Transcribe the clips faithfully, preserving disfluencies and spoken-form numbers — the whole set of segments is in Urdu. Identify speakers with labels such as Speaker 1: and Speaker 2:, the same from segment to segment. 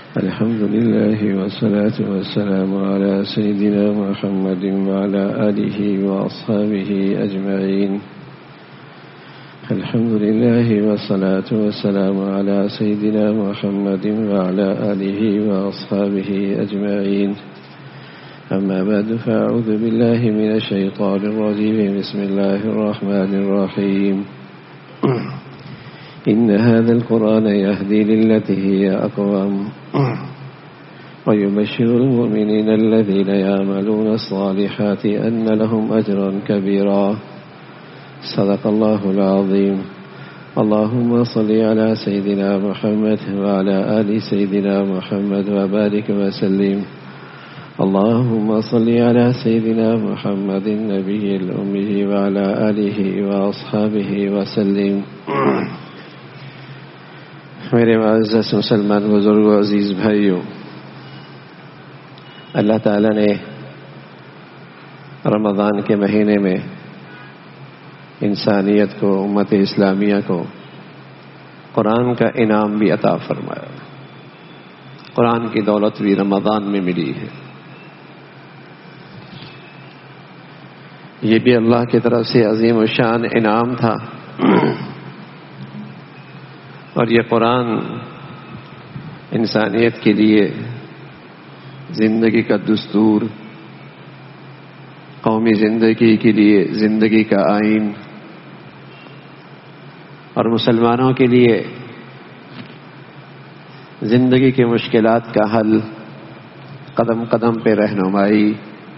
Speaker 1: الحمد لله والصلاة والسلام على سيدنا محمد وعلى آله وأصحابه أجمعين. الحمد لله والصلاة والسلام على سيدنا محمد وعلى آله وأصحابه أجمعين. أما بعد فأعوذ بالله من الشيطان الرجيم. بسم الله الرحمن الرحيم. إن هذا القرآن يهدي للتي هي أقوم ويبشر المؤمنين الذين يعملون الصالحات أن لهم أجرا كبيرا. صدق الله العظيم. اللهم صل على سيدنا محمد وعلى آل سيدنا محمد وبارك وسلم. اللهم صل على سيدنا محمد النبي الأمي وعلى آله وأصحابه وسلم. میرے معزز مسلمان بزرگوں، عزیز بھائیوں، اللہ تعالیٰ نے رمضان کے مہینے میں انسانیت کو، امت اسلامیہ کو قرآن کا انعام بھی عطا فرمایا. قرآن کی دولت بھی رمضان میں ملی ہے. یہ بھی اللہ کی طرف سے عظیم الشان انعام تھا. اور یہ قرآن انسانیت کے لیے زندگی کا دستور، قومی زندگی کے لیے زندگی کا آئین، اور مسلمانوں کے لیے زندگی کی مشکلات کا حل، قدم قدم پہ رہنمائی.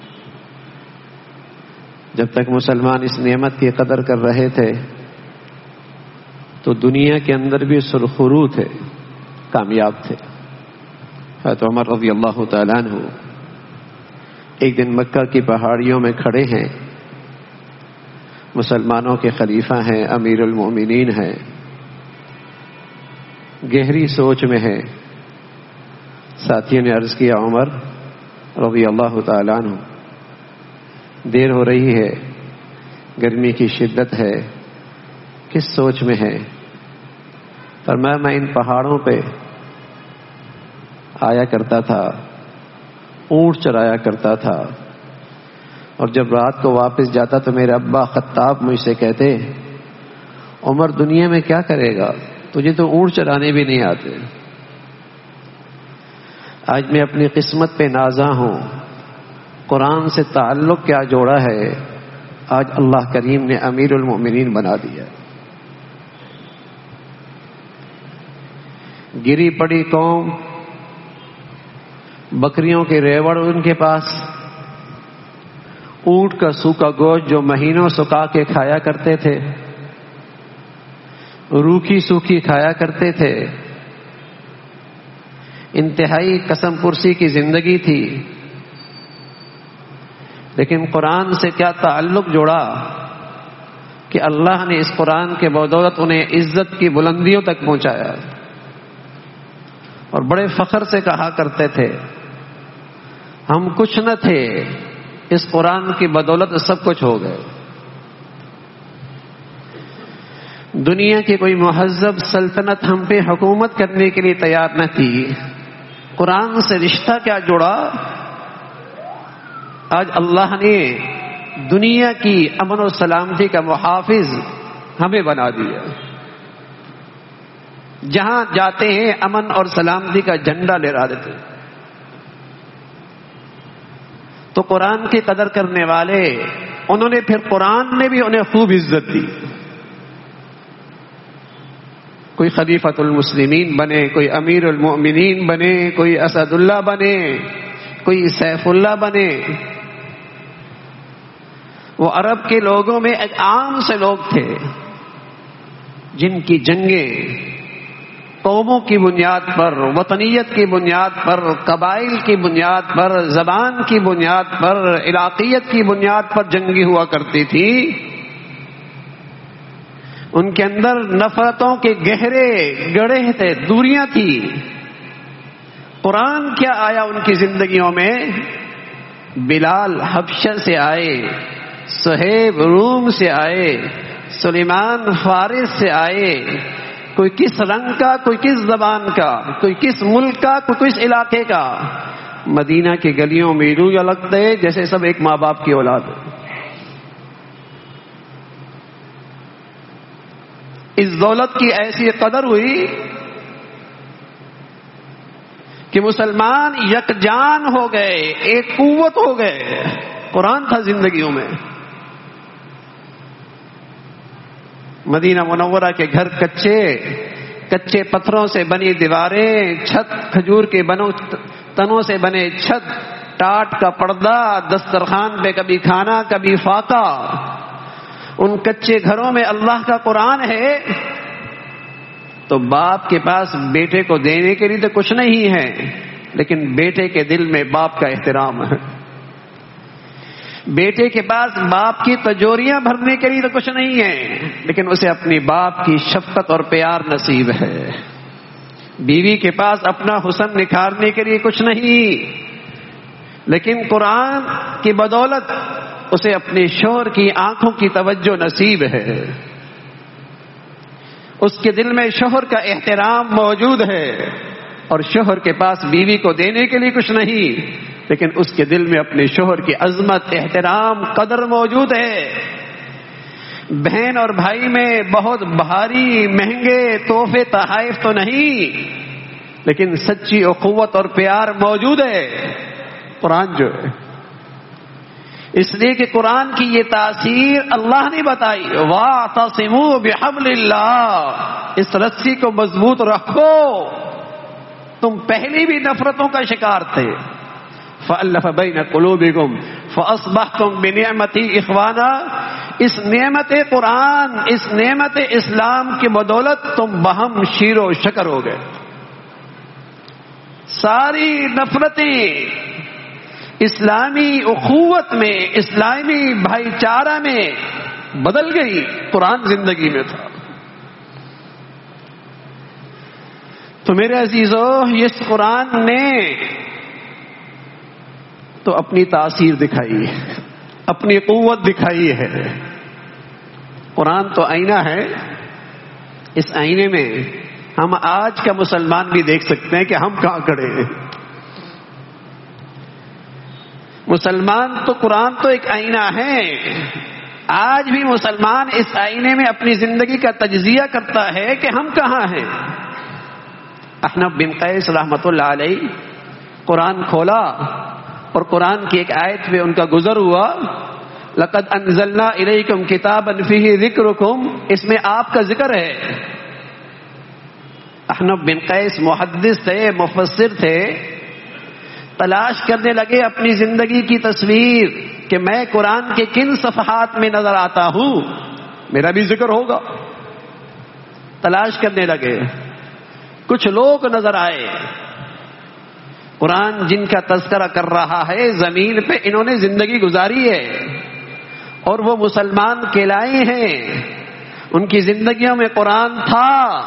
Speaker 1: جب تک مسلمان اس نعمت کی قدر کر رہے تھے تو دنیا کے اندر بھی سرخرو تھے، کامیاب تھے. حضرت عمر رضی اللہ تعالیٰ عنہ ایک دن مکہ کی پہاڑیوں میں کھڑے ہیں، مسلمانوں کے خلیفہ ہیں، امیر المؤمنین ہیں، گہری سوچ میں ہیں. ساتھیوں نے عرض کیا، عمر رضی اللہ تعالیٰ عنہ، دیر ہو رہی ہے، گرمی کی شدت ہے، کس سوچ میں ہے؟ فرمایا، میں ان پہاڑوں پہ آیا کرتا تھا، اونٹ چرایا کرتا تھا، اور جب رات کو واپس جاتا تو میرے ابا خطاب مجھ سے کہتے، عمر دنیا میں کیا کرے گا، تجھے تو اونٹ چرانے بھی نہیں آتے. آج میں اپنی قسمت پہ نازاں ہوں، قرآن سے تعلق کیا جوڑا ہے، آج اللہ کریم نے امیر المؤمنین بنا دیا. گری پڑی قوم، بکریوں کے ریوڑ ان کے پاس، اونٹ کا سوکھا گوشت جو مہینوں سکا کے کھایا کرتے تھے، روکھی سوکھی کھایا کرتے تھے. انتہائی قسم پرسی کی زندگی تھی. لیکن قرآن سے کیا تعلق جوڑا کہ اللہ نے اس قرآن کے بدولت انہیں عزت کی بلندیوں تک پہنچایا. اور بڑے فخر سے کہا کرتے تھے، ہم کچھ نہ تھے، اس قرآن کی بدولت سب کچھ ہو گئے. دنیا کی کوئی مہذب سلطنت ہم پہ حکومت کرنے کے لیے تیار نہ تھی. قرآن سے رشتہ کیا جوڑا، آج اللہ نے دنیا کی امن و سلامتی کا محافظ ہمیں بنا دیا. جہاں جاتے ہیں امن اور سلامتی کا جھنڈا لہرا دیتے. تو قرآن کی قدر کرنے والے، انہوں نے پھر قرآن نے بھی انہیں خوب عزت دی. کوئی خلیفۃ المسلمین بنے، کوئی امیر المؤمنین بنے، کوئی اسد اللہ بنے، کوئی سیف اللہ بنے. وہ عرب کے لوگوں میں ایک عام سے لوگ تھے جن کی جنگیں قوموں کی بنیاد پر، وطنیت کی بنیاد پر، قبائل کی بنیاد پر، زبان کی بنیاد پر، علاقیت کی بنیاد پر جنگی ہوا کرتی تھی. ان کے اندر نفرتوں کے گہرے گڑھے تھے، دوریاں تھی. قرآن کیا آیا ان کی زندگیوں میں؟ بلال حبشہ سے آئے، صہیب روم سے آئے، سلیمان فارس سے آئے، کوئی کس رنگ کا، کوئی کس زبان کا، کوئی کس ملک کا، کوئی کس علاقے کا، مدینہ کی گلیوں میں یوں لگتے جیسے سب ایک ماں باپ کی اولاد ہے۔ اس دولت کی ایسی قدر ہوئی کہ مسلمان یکجان ہو گئے، ایک قوت ہو گئے۔ قرآن تھا زندگیوں میں۔ مدینہ منورہ کے گھر کچے کچے پتھروں سے بنی دیواریں، چھت کھجور کے بنو تنوں سے بنے چھت، ٹاٹ کا پردہ، دسترخوان پہ کبھی کھانا کبھی فاقہ۔ ان کچے گھروں میں اللہ کا قرآن ہے تو باپ کے پاس بیٹے کو دینے کے لیے تو کچھ نہیں ہے، لیکن بیٹے کے دل میں باپ کا احترام ہے۔ بیٹے کے پاس باپ کی تجوریاں بھرنے کے لیے تو کچھ نہیں ہے، لیکن اسے اپنی باپ کی شفقت اور پیار نصیب ہے۔ بیوی کے پاس اپنا حسن نکھارنے کے لیے کچھ نہیں، لیکن قرآن کی بدولت اسے اپنے شوہر کی آنکھوں کی توجہ نصیب ہے۔ اس کے دل میں شوہر کا احترام موجود ہے، اور شوہر کے پاس بیوی کو دینے کے لیے کچھ نہیں، لیکن اس کے دل میں اپنے شوہر کی عظمت، احترام، قدر موجود ہے۔ بہن اور بھائی میں بہت بھاری مہنگے تحفے تحائف تو نہیں، لیکن سچی اخوت اور پیار موجود ہے۔ قرآن جو ہے، اس لیے کہ قرآن کی یہ تاثیر اللہ نے بتائی، وَاعْتَصِمُوا بِحَبْلِ اللَّهِ، اس رسی کو مضبوط رکھو۔ تم پہلے بھی نفرتوں کا شکار تھے، فَأَلَّفَ بَيْنَ قُلُوبِكُمْ فَأَصْبَحْتُمْ بِنِعْمَتِي إِخْوَانًا، اس نعمت قرآن، اس نعمت اسلام کی بدولت تم بہم شیر و شکر ہو گئے۔ ساری نفرتیں اسلامی اخوت میں، اسلامی بھائی چارہ میں بدل گئی، قرآن زندگی میں تھا۔ تو میرے عزیزو، اس قرآن نے تو اپنی تاثیر دکھائی ہے، اپنی قوت دکھائی ہے۔ قرآن تو آئینہ ہے، اس آئینے میں ہم آج کا مسلمان بھی دیکھ سکتے ہیں کہ ہم کہاں کھڑے ہیں۔ مسلمان تو قرآن تو ایک آئینہ ہے، آج بھی مسلمان اس آئینے میں اپنی زندگی کا تجزیہ کرتا ہے کہ ہم کہاں ہیں۔ احنف بن قیس رحمۃ اللہ علیہ قرآن کھولا اور قرآن کی ایک آیت پہ ان کا گزر ہوا، لقد انزلنا الیکم کتابا فیہ ذکرکم، اس میں آپ کا ذکر ہے۔ احنف بن قیس محدث تھے، مفسر تھے، تلاش کرنے لگے اپنی زندگی کی تصویر کہ میں قرآن کے کن صفحات میں نظر آتا ہوں، میرا بھی ذکر ہوگا۔ تلاش کرنے لگے، کچھ لوگ نظر آئے، قرآن جن کا تذکرہ کر رہا ہے، زمین پہ انہوں نے زندگی گزاری ہے اور وہ مسلمان کہلائے ہیں، ان کی زندگیوں میں قرآن تھا۔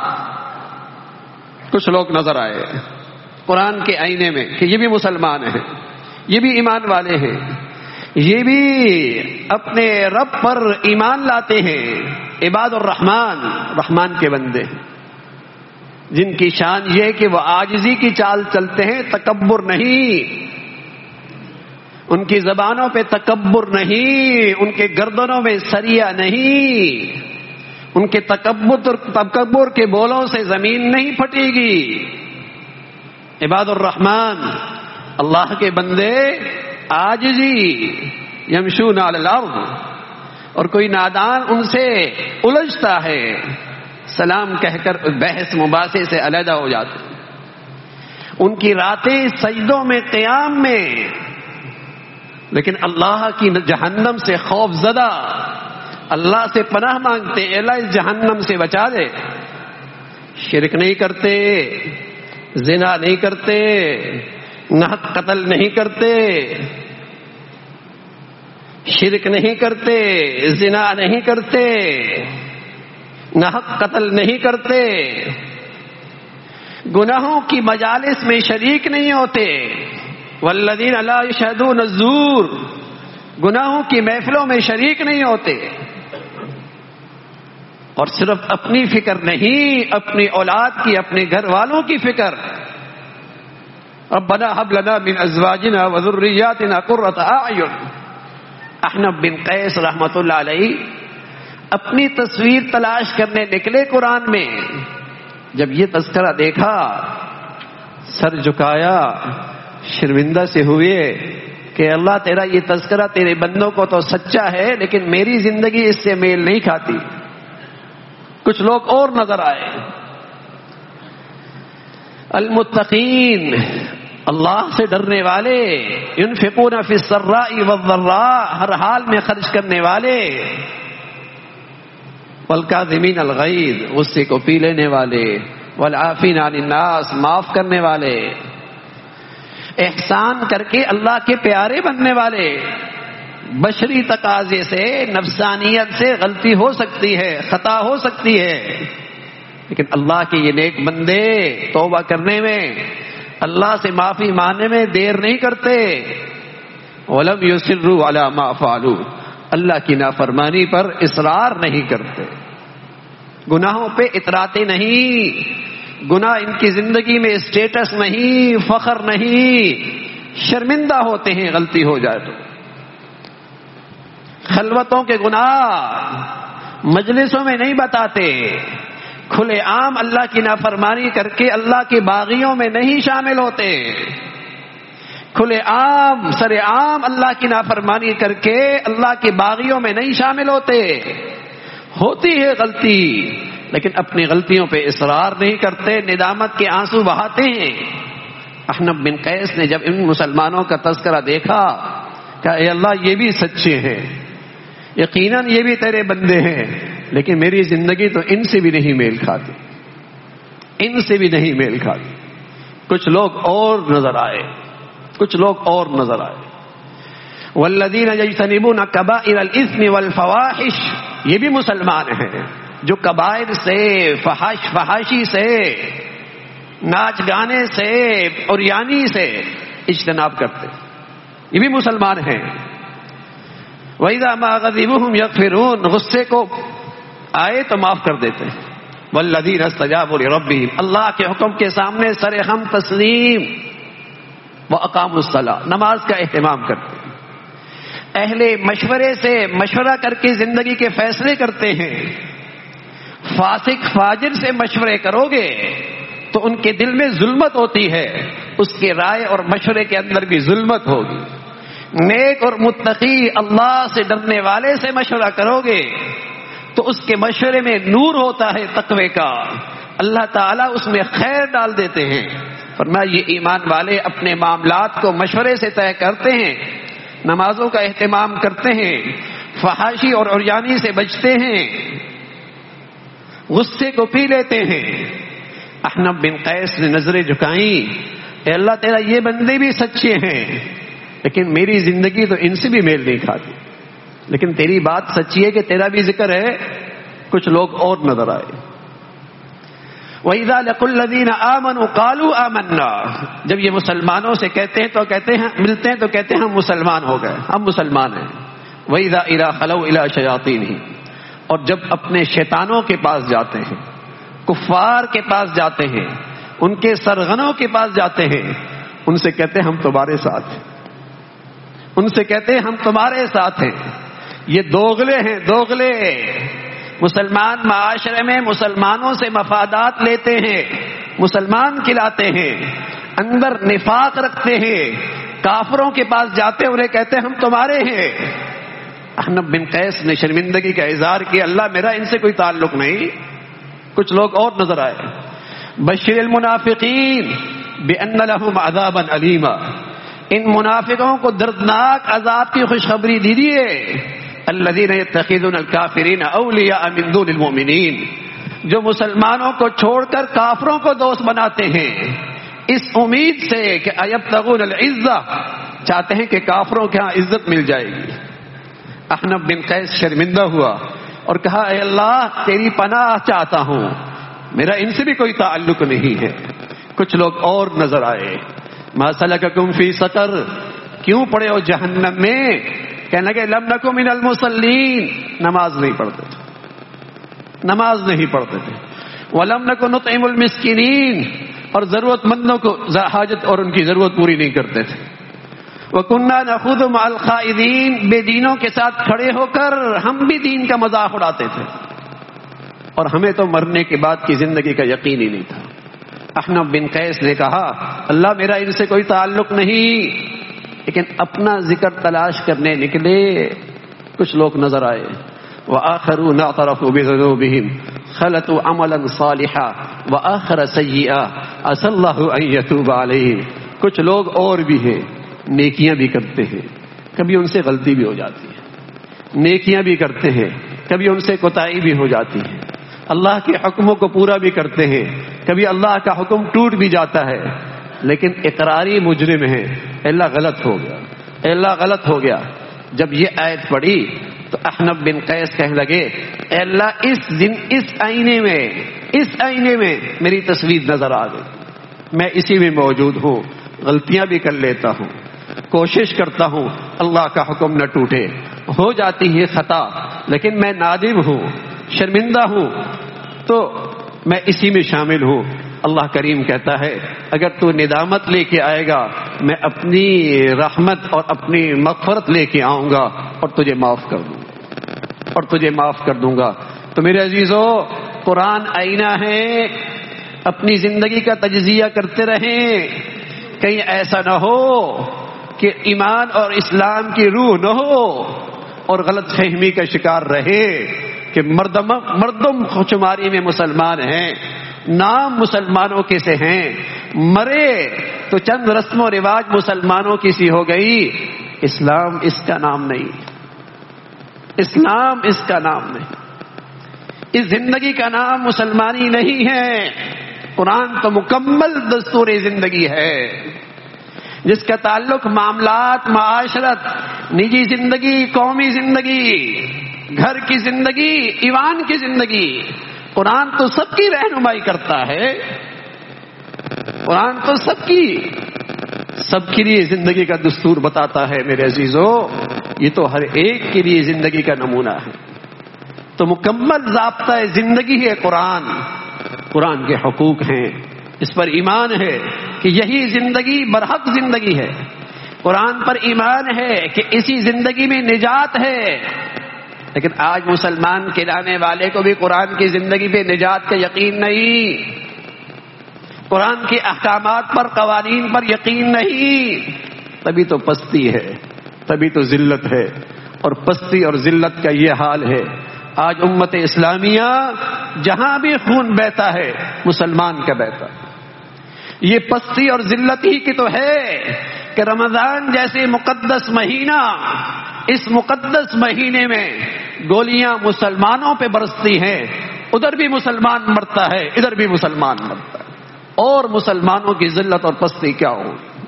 Speaker 1: کچھ لوگ نظر آئے قرآن کے آئینے میں کہ یہ بھی مسلمان ہیں، یہ بھی ایمان والے ہیں، یہ بھی اپنے رب پر ایمان لاتے ہیں، عباد الرحمن، رحمان کے بندے ہیں، جن کی شان یہ کہ وہ عاجزی کی چال چلتے ہیں، تکبر نہیں، ان کی زبانوں پہ تکبر نہیں، ان کے گردنوں میں سریا نہیں، ان کے تکبر تکبر کے بولوں سے زمین نہیں پھٹے گی۔ عباد الرحمن، اللہ کے بندے، عاجزی، یمشون علی الارض، اور کوئی نادان ان سے الجھتا ہے، سلام کہہ کر بحث مباحثے سے علیحدہ ہو جاتے ہیں۔ ان کی راتیں سجدوں میں، قیام میں، لیکن اللہ کی جہنم سے خوف زدہ، اللہ سے پناہ مانگتے، اللہ اس جہنم سے بچا دے۔ شرک نہیں کرتے، زنا نہیں کرتے، ناحق قتل نہیں کرتے، شرک نہیں کرتے، زنا نہیں کرتے، ناحق قتل نہیں کرتے، گناہوں کی مجالس میں شریک نہیں ہوتے، والذین لا یشہدون الزور، گناہوں کی محفلوں میں شریک نہیں ہوتے۔ اور صرف اپنی فکر نہیں، اپنی اولاد کی، اپنے گھر والوں کی فکر. ربنا هب لنا من ازواجنا وذرياتنا قرة اعین. احنف بن قیس رحمت اللہ علیہ اپنی تصویر تلاش کرنے نکلے قرآن میں. جب یہ تذکرہ دیکھا سر جھکایا، شرمندہ سے ہوئے کہ اللہ تیرا یہ تذکرہ تیرے بندوں کو تو سچا ہے لیکن میری زندگی اس سے میل نہیں کھاتی. کچھ لوگ اور نظر آئے. المتقین، اللہ سے ڈرنے والے، ينفقون فی السراء والضراء، ہر حال میں خرچ کرنے والے، والکاظمین الغیظ، غصے کو پی لینے والے، والعافین عن الناس، معاف کرنے والے، احسان کر کے اللہ کے پیارے بننے والے. بشری تقاضے سے، نفسانیت سے غلطی ہو سکتی ہے، خطا ہو سکتی ہے، لیکن اللہ کے یہ نیک بندے توبہ کرنے میں، اللہ سے معافی مانگنے میں دیر نہیں کرتے. وَلَمْ يُصِرُّوا عَلَى مَا فَعَلُوا، اللہ کی نافرمانی پر اصرار نہیں کرتے، گناہوں پہ اتراتے نہیں. گناہ ان کی زندگی میں اسٹیٹس نہیں، فخر نہیں، شرمندہ ہوتے ہیں غلطی ہو جائے تو. خلوتوں کے گناہ مجلسوں میں نہیں بتاتے، کھلے عام اللہ کی نافرمانی کر کے اللہ کے باغیوں میں نہیں شامل ہوتے، کھلے عام سر عام اللہ کی نافرمانی کر کے اللہ کے باغیوں میں نہیں شامل ہوتے. ہوتی ہے غلطی لیکن اپنی غلطیوں پہ اصرار نہیں کرتے، ندامت کے آنسو بہاتے ہیں. احنف بن قیس نے جب ان مسلمانوں کا تذکرہ دیکھا کہ اے اللہ یہ بھی سچے ہیں، یقیناً یہ بھی تیرے بندے ہیں، لیکن میری زندگی تو ان سے بھی نہیں میل کھاتی، ان سے بھی نہیں میل کھاتی. کچھ لوگ اور نظر آئے، کچھ لوگ اور نظر آئے. والذین یجتنبون کبائر الاثم والفواحش، یہ بھی مسلمان ہیں جو کبائر سے، فحش فحاشی سے، ناچ گانے سے، عریانی سے اجتناب کرتے، یہ بھی مسلمان ہیں. وَإِذَا مَا غَضِبُهُمْ يَغْفِرُونَ، غصے کو آئے تو معاف کر دیتے. وَالَّذِينَ اسْتَجَابُوا لِرَبِّهِمْ، اللہ کے حکم کے سامنے سر خم تسلیم. وَأَقَامُوا الصَّلَاةَ، نماز کا اہتمام کرتے. اہل مشورے سے مشورہ کر کے زندگی کے فیصلے کرتے ہیں. فاسق فاجر سے مشورے کرو گے تو ان کے دل میں ظلمت ہوتی ہے، اس کے رائے اور مشورے کے اندر بھی ظلمت ہوگی. نیک اور متقی اللہ سے ڈرنے والے سے مشورہ کرو گے تو اس کے مشورے میں نور ہوتا ہے تقوی کا، اللہ تعالیٰ اس میں خیر ڈال دیتے ہیں. فرمایا یہ ایمان والے اپنے معاملات کو مشورے سے طے کرتے ہیں، نمازوں کا اہتمام کرتے ہیں، فحاشی اور عریانی سے بچتے ہیں، غصے کو پی لیتے ہیں. احنف بن قیس نے نظریں جھکائیں، اے اللہ تیرا یہ بندے بھی سچے ہیں لیکن میری زندگی تو ان سے بھی میل نہیں کھاتی، لیکن تیری بات سچی ہے کہ تیرا بھی ذکر ہے. کچھ لوگ اور نظر آئے. وَإِذَا لَقُوا الَّذِينَ آمَنُوا قَالُوا آمَنَّا، جب یہ مسلمانوں سے کہتے ہیں تو کہتے ہیں، ملتے ہیں تو کہتے ہیں ہم مسلمان ہو گئے، ہم مسلمان ہیں. وَإِذَا إِذَا خَلَوْا إِلَىٰ شَيَاطِينِهِمْ، اور جب اپنے شیطانوں کے پاس جاتے ہیں، کفار کے پاس جاتے ہیں، ان کے سرغنوں کے پاس جاتے ہیں، ان سے کہتے ہیں ہم تمہارے ساتھ ہیں، ان سے کہتے ہیں ہم تمہارے ساتھ ہیں. یہ دوغلے ہیں، دوغلے. مسلمان معاشرے میں مسلمانوں سے مفادات لیتے ہیں، مسلمان کھلاتے ہیں، اندر نفاق رکھتے ہیں، کافروں کے پاس جاتے انہیں کہتے ہیں ہم تمہارے ہیں. احنف بن قیس نے شرمندگی کا اظہار کیا، اللہ میرا ان سے کوئی تعلق نہیں. کچھ لوگ اور نظر آئے. بشر المنافقین بأن لهم عذابا علیما، ان منافقوں کو دردناک عذاب کی خوشخبری دیجیے. الذین یتخذون الکافرین اولیاء من دون المؤمنین، جو مسلمانوں کو چھوڑ کر کافروں کو دوست بناتے ہیں اس امید سے کہ ایبتغون العزہ، چاہتے ہیں کہ کافروں کے ہاں عزت مل جائے گی. احنف بن قیس شرمندہ ہوا اور کہا اے اللہ تیری پناہ چاہتا ہوں، میرا ان سے بھی کوئی تعلق نہیں ہے. کچھ لوگ اور نظر آئے. ما سلککم فی سقر، کیوں پڑے ہو جہنم میں؟ کہنے لگے لم نکو من المصلین، نماز نہیں پڑھتے. نماز نہیں پڑھتے تھے. وَلَمْ نَكُ نُطْعِمُ الْمِسْكِينِينَ اور ضرورت مندوں کو حاجت اور ان کی ضرورت پوری نہیں کرتے تھے. وَكُنَّا نَخُوضُ مَعَ الْخَائِضِينَ بے دینوں کے ساتھ کھڑے ہو کر ہم بھی دین کا مذاق اڑاتے تھے اور ہمیں تو مرنے کے بعد کی زندگی کا یقین ہی نہیں تھا. احنف بن قیس نے کہا اللہ میرا ان سے کوئی تعلق نہیں، لیکن اپنا ذکر تلاش کرنے نکلے کچھ لوگ نظر آئے. وآخرون اعترفوا بذنوبهم خلطوا عملا صالحا وآخر سیئا عسى الله ان يتوب عليهم. کچھ لوگ اور بھی ہیں نیکیاں بھی کرتے ہیں، کبھی ان سے غلطی بھی ہو جاتی ہے، نیکیاں بھی کرتے ہیں، کبھی ان سے کوتاہی بھی ہو جاتی ہے، اللہ کے حکموں کو پورا بھی کرتے ہیں، کبھی اللہ کا حکم ٹوٹ بھی جاتا ہے، لیکن اقراری مجرم ہے. اللہ غلط ہو گیا، اللہ غلط ہو گیا. جب یہ آیت پڑھی تو احنف بن قیس کہنے لگے اے اللہ اس دن اس آئینے میں اس آئینے میں میری تصویر نظر آ گئی، میں اسی میں موجود ہوں، غلطیاں بھی کر لیتا ہوں، کوشش کرتا ہوں اللہ کا حکم نہ ٹوٹے، ہو جاتی ہے خطا لیکن میں نادم ہوں، شرمندہ ہوں، تو میں اسی میں شامل ہوں. اللہ کریم کہتا ہے اگر تو ندامت لے کے آئے گا میں اپنی رحمت اور اپنی مغفرت لے کے آؤں گا اور تجھے معاف کر دوں گا اور تجھے معاف کر دوں گا. تو میرے عزیزو قرآن آئینہ ہے، اپنی زندگی کا تجزیہ کرتے رہیں، کہیں ایسا نہ ہو کہ ایمان اور اسلام کی روح نہ ہو اور غلط فہمی کا شکار رہے کہ مردم مردم شماری میں مسلمان ہیں، نام مسلمانوں کے سے ہیں، مرے تو چند رسم و رواج مسلمانوں کی سی ہو گئی. اسلام اس کا نام نہیں، اسلام اس کا نام نہیں، اس زندگی کا نام مسلمانی نہیں ہے. قرآن تو مکمل دستور زندگی ہے جس کا تعلق معاملات، معاشرت، نجی زندگی، قومی زندگی، گھر کی زندگی، ایوان کی زندگی. قرآن تو سب کی رہنمائی کرتا ہے، قرآن تو سب کی سب کے لیے زندگی کا دستور بتاتا ہے. میرے عزیزو یہ تو ہر ایک کے لیے زندگی کا نمونہ ہے. تو مکمل ضابطہ زندگی ہے قرآن. قرآن کے حقوق ہیں، اس پر ایمان ہے کہ یہی زندگی برحق زندگی ہے. قرآن پر ایمان ہے کہ اسی زندگی میں نجات ہے. لیکن آج مسلمان کہلانے والے کو بھی قرآن کی زندگی پہ نجات کا یقین نہیں، قرآن کے احکامات پر، قوانین پر یقین نہیں. تبھی تو پستی ہے، تبھی تو ذلت ہے، اور پستی اور ذلت کا یہ حال ہے. آج امت اسلامیہ جہاں بھی خون بہتا ہے مسلمان کا بہتا. یہ پستی اور ذلت ہی کی تو ہے کہ رمضان جیسے مقدس مہینہ، اس مقدس مہینے میں گولیاں مسلمانوں پہ برستی ہیں، ادھر بھی مسلمان مرتا ہے، ادھر بھی مسلمان مرتا ہے. اور مسلمانوں کی ذلت اور پستی کیا ہو،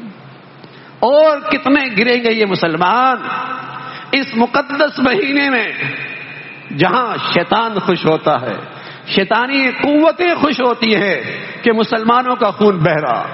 Speaker 1: اور کتنے گریں گے یہ مسلمان اس مقدس مہینے میں جہاں شیطان خوش ہوتا ہے، شیطانی قوتیں خوش ہوتی ہیں کہ مسلمانوں کا خون بہ رہا،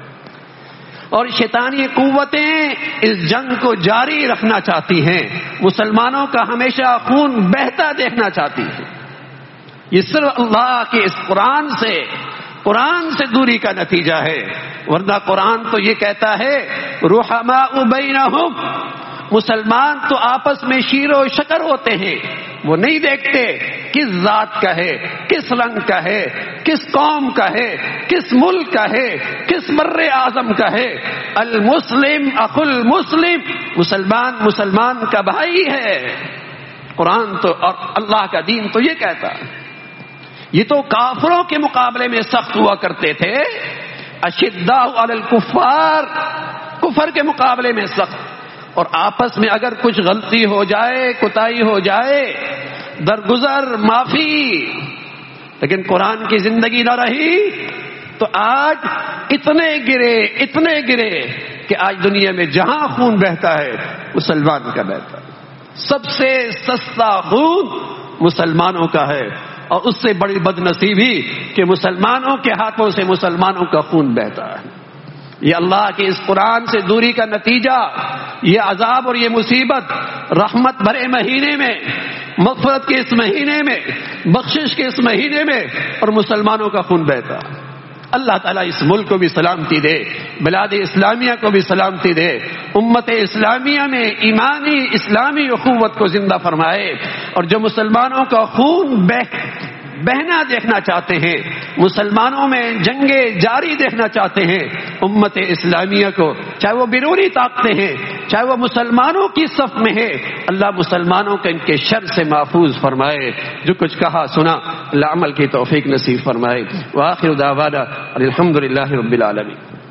Speaker 1: اور شیطانی قوتیں اس جنگ کو جاری رکھنا چاہتی ہیں، مسلمانوں کا ہمیشہ خون بہتا دیکھنا چاہتی ہیں. یہ صرف اللہ کے اس قرآن سے قرآن سے دوری کا نتیجہ ہے. ورنہ قرآن تو یہ کہتا ہے رحماء بینہم، مسلمان تو آپس میں شیر و شکر ہوتے ہیں، وہ نہیں دیکھتے کس ذات کا ہے، کس رنگ کا ہے، کس قوم کا ہے، کس ملک کا ہے، کس بر اعظم کا ہے. المسلم اخو المسلم، مسلمان مسلمان کا بھائی ہے. قرآن تو اور اللہ کا دین تو یہ کہتا ہے. یہ تو کافروں کے مقابلے میں سخت ہوا کرتے تھے، اشداء علی الکفار، کفر کے مقابلے میں سخت. اور آپس میں اگر کچھ غلطی ہو جائے، کوتاہی ہو جائے، درگزر، معافی. لیکن قرآن کی زندگی نہ رہی تو آج اتنے گرے اتنے گرے کہ آج دنیا میں جہاں خون بہتا ہے مسلمان کا بہتا ہے. سب سے سستا خون مسلمانوں کا ہے، اور اس سے بڑی بد نصیبی کہ مسلمانوں کے ہاتھوں سے مسلمانوں کا خون بہتا ہے. یہ اللہ کے اس قرآن سے دوری کا نتیجہ، یہ عذاب اور یہ مصیبت رحمت بھرے مہینے میں مغفرت کے اس مہینے میں، بخشش کے اس مہینے میں، اور مسلمانوں کا خون بہتا۔ اللہ تعالیٰ اس ملک کو بھی سلامتی دے، بلاد اسلامیہ کو بھی سلامتی دے، امت اسلامیہ میں ایمانی اسلامی اخوت کو زندہ فرمائے، اور جو مسلمانوں کا خون بہ بہنا دیکھنا چاہتے ہیں، مسلمانوں میں جنگیں جاری دیکھنا چاہتے ہیں، امت اسلامیہ کو، چاہے وہ بیرونی طاقتیں ہیں، چاہے وہ مسلمانوں کی صف میں ہے، اللہ مسلمانوں کو ان کے شر سے محفوظ فرمائے۔ جو کچھ کہا سنا اللہ عمل کی توفیق نصیب فرمائے۔ وآخر دعوانا الحمد للہ رب العالمین۔